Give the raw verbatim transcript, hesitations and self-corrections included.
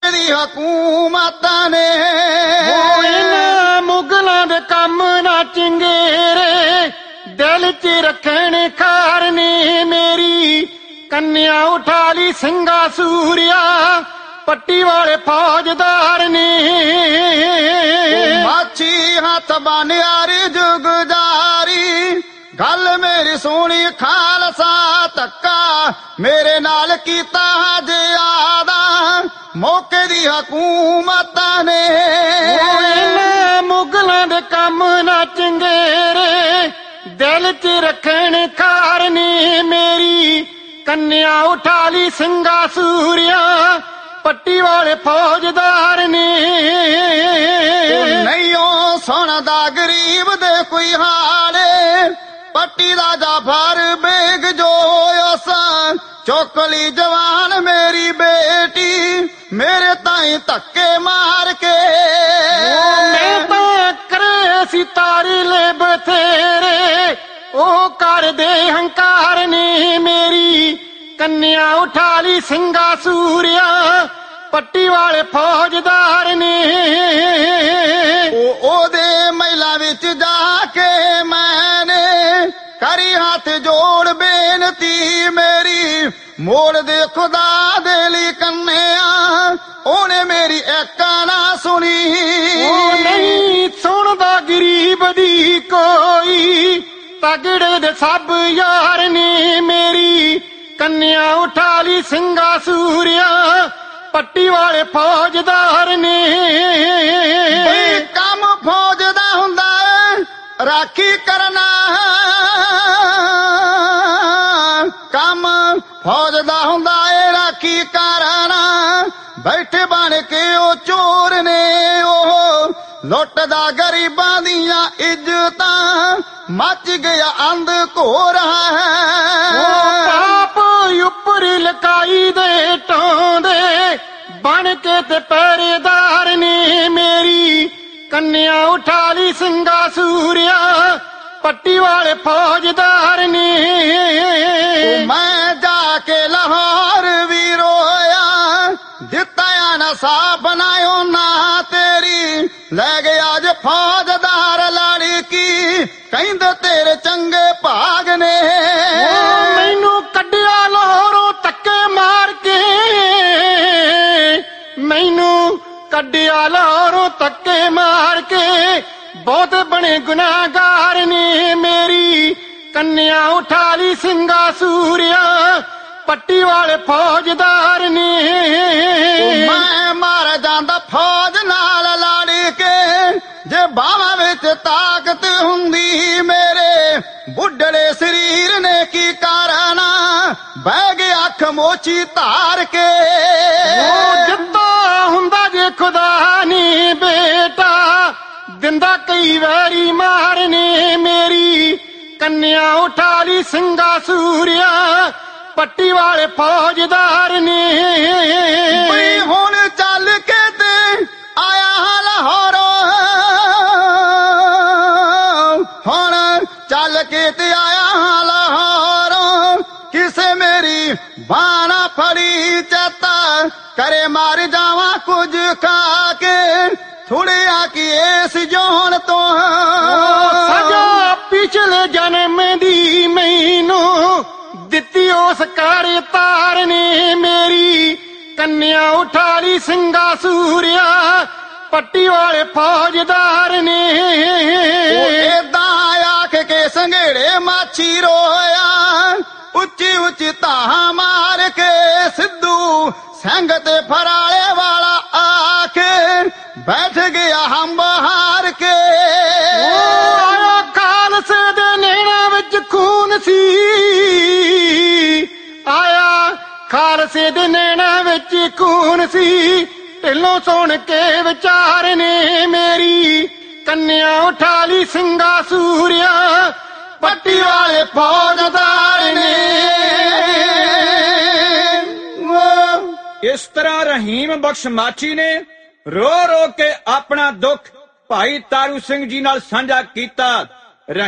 ਹਕੂਮਤ ਨੇ ਇਹਨਾਂ ਮੁਗਲਾਂ ਦੇ ਕੰਮ ਨਾ ਚਿੰਗੇਰੇ, ਦਿਲ ਚ ਰੱਖਣ ਖਾਰ ਨੇ ਮੇਰੀ। ਕੰਨਿਆ ਉਠਾ ਲਈ ਸਿੰਘਾ ਸੂਰਿਆ, ਪੱਟੀ ਵਾਲੇ ਫੌਜਦਾਰ ਨੇ। ਮਾਛੀ ਹੱਥ ਬਾਨਿਆਰੀ ਜੁਗ ਜਾਰੀ, ਗੱਲ ਮੇਰੀ ਸੁਣੀ ਖਾਲਸਾ ਧੱਕਾ ਮੇਰੇ ਨਾਲ ਕੀਤਾ ਜਿਆਦਾ ਮੌਕੇ ਦੀ ਹਕੂਮਤ ਨੇ। ਇਹਨਾਂ ਮੁਗਲਾਂ ਦੇ ਕੰਮ ਨਾ ਚੰਗੇਰੇ, ਦਿਲ ਚ ਰੱਖਣ ਖਾਰ ਨੇ ਮੇਰੀ। ਕੰਨਿਆ ਉਠਾ ਲਈ ਸਿੰਘਾ ਸੂਰਿਆ, ਪੱਟੀ ਵਾਲੇ ਫੌਜਦਾਰ ਨੇ। ਨਹੀਂ ਉਹ ਸੁਣਦਾ ਗਰੀਬ ਦੇ ਕੋਈ ਹਾਲੇ, ਪੱਟੀ ਦਾ ਜਾਫਰ ਬੇਗ ਜੋ ਉਸ ਚੁੱਕ ਲਈ ਜਵਾਨ ਮੇਰੀ ਬੇਟੀ ਮੇਰੇ ਤਾਈਂ ਧੱਕੇ ਮਾਰ ਕੇ। ਮੈਂ ਤਾਂ ਕਰੇ ਸੀ ਤਾਰੀ ਲੈ ਬਥੇਰੇ, ਉਹ ਕਰਦੇ ਹੰਕਾਰ ਨੇ ਮੇਰੀ। ਕੰਨਿਆ ਉਠਾ ਲਈ ਸਿੰਘਾ ਸੂਰਿਆ, ਪੱਟੀ ਵਾਲੇ ਫੌਜਦਾਰ ਨੇ। ਉਹ ਉਹਦੇ ਮਹਿਲਾ ਵਿੱਚ ਜਾ ਕੇ ਮੈਨੇ ਕਰੀ ਹੱਥ ਜੋੜ ਬੇਨਤੀ ਮੇਰੀ, ਮੋੜ ਦੇ ਖੁਦਾ ਦੇ ਲਈ ਕੰਨਿਆ ਉਹਨੇ ਮੇਰੀ ਇੱਕ ਨਾ ਸੁਣੀ। ਉਹ ਨਹੀਂ ਸੁਣਦਾ ਗਰੀਬ ਦੀ ਕੋਈ, ਤਗੜੇ ਦੇ ਸਭ ਯਾਰ ਨੇ ਮੇਰੀ। ਕੰਨਿਆ ਉਠਾ ਲਈ ਸਿੰਘਾ ਸੂਰਿਆ, ਪੱਟੀ ਵਾਲੇ ਫੌਜਦਾਰ ਨੇ। ਬਈ ਕੰਮ ਫੌਜ ਦਾ ਹੁੰਦਾ ਰਾਖੀ ਕਰਨਾ, ਕੰਮ ਫੌਜ ਦਾ ਹੁੰਦਾ ਏ ਰਾਖੀ ਕਰਨਾ। ਬੈਠੇ ਬਣ ਕੇ ਉਹ ਚੋਰ ਨੇ, ਉਹ ਲੁੱਟਦਾ ਗਰੀਬਾਂ ਦੀਆਂ ਇੱਜ਼ਤਾਂ, ਮੱਚ ਗਿਆ ਅੰਧ ਘੋਰ ਹੈ। ਪਾਪ ਉੱਪਰ ਲਕਾਈ ਦੇ ਟਾਉਂਦੇ, ਬਣ ਕੇ ਤੇ ਪਹਿਰੇਦਾਰ ਨੇ ਮੇਰੀ। ਕੰਨਿਆ ਉਠਾ ਲਈ ਸਿੰਘਾ ਸੂਰਿਆ, ਪੱਟੀ ਵਾਲੇ ਫੌਜਦਾਰ ਨੇ। ਮੈਂ ਜਾ ਕੇ ਲਾਹੌਰ ਵੀ ਰੋਇਆ, ਦਿੱਤਾ ਨਾ ਸਾਫ ਨਾ ਉਹਨਾਂ ਤੇਰੀ, ਲੈ ਗਿਆ ਅੱਜ ਫੌਜਦਾਰ ਲੜਕੀ ਕਹਿੰਦੇ ਤੇਰੇ ਚੰਗੇ ਭਾਗ ਨੇ। ਮੈਨੂੰ ਕੱਢਿਆ ਲਾਹੌਰੋਂ ਧੱਕੇ ਮਾਰ ਕੇ, ਮੈਨੂੰ ਕੱਢਿਆ ਲਾਹੌਰੋਂ ਧੱਕੇ ਮਾਰ ਕੇ, ਬਹੁਤ ਬਣੇ ਗੁਨਾਹਗਾਰ ਨੇ ਮੇਰੀ। ਕੰਨਿਆ ਉਠਾ ਲਈ ਸਿੰਘਾ ਸੂਰਿਆ, ਪੱਟੀ ਵਾਲੇ ਫੌਜਦਾਰ ਨੇ। ਮੈਂ ਮਰ ਜਾਂਦਾ ਫੌਜ ਨਾਲ ਲੜ ਕੇ, ਜੇ ਬਾਹਾਂ ਵਿੱਚ ਤਾਕਤ ਹੁੰਦੀ ਮੇਰੇ, ਬੁੱਢੜੇ ਸਰੀਰ ਨੇ ਕੀ ਕਰਨਾ, ਬਹਿ ਗਿਆ ਅੱਖ ਮੋਚੀ ਧਾਰ ਕੇ। ਉਹ ਦਿੱਤਾ ਹੁੰਦਾ ਜੇ ਖੁਦਾ ਨੀ ਬੇਟਾ, ਦਿੰਦਾ ਕਈ ਵਾਰੀ ਮਾਰਨੇ ਮੇਰੀ। ਕੰਨਿਆ ਉਠਾ ਲਈ ਸਿੰਘਾ ਸੂਰਿਆ, ਪੱਟੀ ਵਾਲੇ ਫੌਜਦਾਰ ਨੇ। ਬਈ ਹੁਣ ਚੱਲ ਕੇ ਤੇ ਆਇਆ ਲਾਹੌਰੋਂ, ਹੁਣ ਚੱਲ ਕੇ ਤੇ ਆਇਆ ਲਾਹੌਰੋਂ, ਕਿਸੇ ਮੇਰੀ ਬਾਣਾ ਫੜੀ ਚੇਤਾ ਕਰੇ ਮਰ ਜਾਵਾਂ ਕੁਝ ਖਾ ਕੇ, ਥੁੜਿਆ ਕੀ ਇਸ ਜੋਨ ਤੋਂ ਸਜਾ ਪਿਛਲੇ ਜਨਮ ਦੀ ਮੈਨੂੰ, ਦਿੱਤੀ ਉਸ ਕਾਰੇ ਤਾਰ ਨੇ ਮੇਰੀ। ਕੰਨਿਆ ਉਠਾ ਲਈ ਸਿੰਘਾ ਸੂਰਿਆ, ਪੱਟੀ ਵਾਲੇ ਫੌਜਦਾਰ ਨੇ। ਏਦਾਂ ਆਖ ਕੇ ਸੰਘੇੜੇ ਮਾਛੀ ਰੋਇਆ, ਉੱਚੀ ਉੱਚੀ ਤਾਹਾਂ ਮਾਰ ਕੇ ਸਿੱਧੂ ਸਿੰਘ ਤੇ ਫਰਾਲੇ ਵਾਲਾ ਆ ਕੇ ਬੈਠ ਗਿਆ ਹੰਬ ਹਾਰ ਕੇ। ਆਇਆ ਖਾਲਸੇ ਦੇ ਨੈਣਾਂ ਵਿੱਚ ਖੂਨ ਸੀ, ਆਇਆ ਖਾਲਸੇ ਦੇ ਨੈਣਾਂ ਵਿੱਚ ਖੂਨ ਸੀ, ਢਿੱਲੋਂ ਸੁਣ ਕੇ ਵਿਚਾਰ ਨੇ ਮੇਰੀ। ਕੰਨਿਆ ਉਠਾ ਲਈ ਸਿੰਘਾ ਸੂਰਿਆ, ਪੱਟੀ ਵਾਲੇ ਫੌਜਦਾਰ ਨੇ। ਇਸ ਤਰ੍ਹਾਂ ਰਹੀਮ ਬਖਸ਼ ਮਾਛੀ ਨੇ ਰੋ ਰੋ ਕੇ ਆਪਣਾ ਦੁੱਖ ਭਾਈ ਤਾਰੂ ਸਿੰਘ ਜੀ ਨਾਲ ਸਾਂਝਾ ਕੀਤਾ।